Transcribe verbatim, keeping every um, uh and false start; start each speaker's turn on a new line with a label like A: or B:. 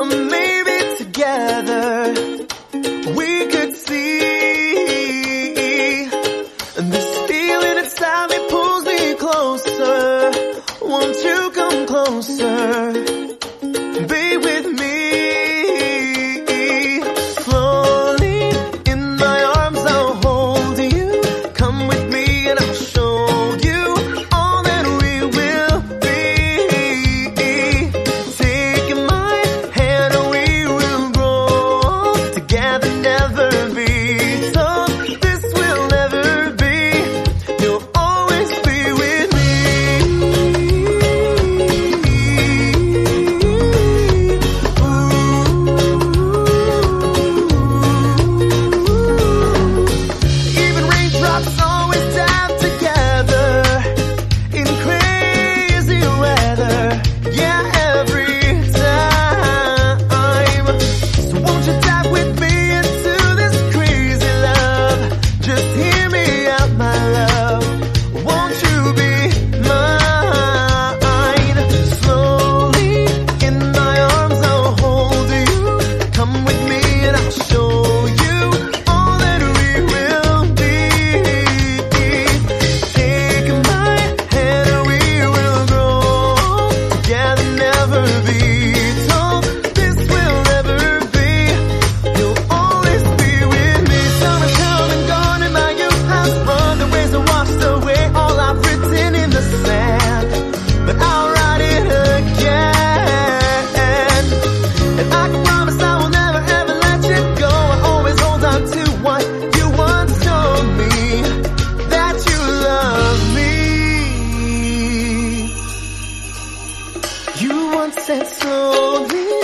A: But maybe together we could see this feeling inside me pulls me closer. Won't you come closer? Be with me. Slowly in my arms I'll hold you. Come with me and I'll show you all that we will be. Taking my hand and we will grow together, never be told. This will never be. You'll always be with me. Even raindrops always dab together in crazy weather. Yeah, every time. So won't you dive with me into this crazy love? Just hear me out, my love. Won't you be mine? Slowly in my arms I'll hold you. Come with me and I'll show you all that we will be. Take my hand and we will grow together, never be told. This will never be. You'll always be with me. Summer's come and gone and my youth has run. The waves have washed away all I've written in the sand. But I'll write it again. And I can promise I will never ever let you go. I always hold on to what you once told me, that you love me. You once said slowly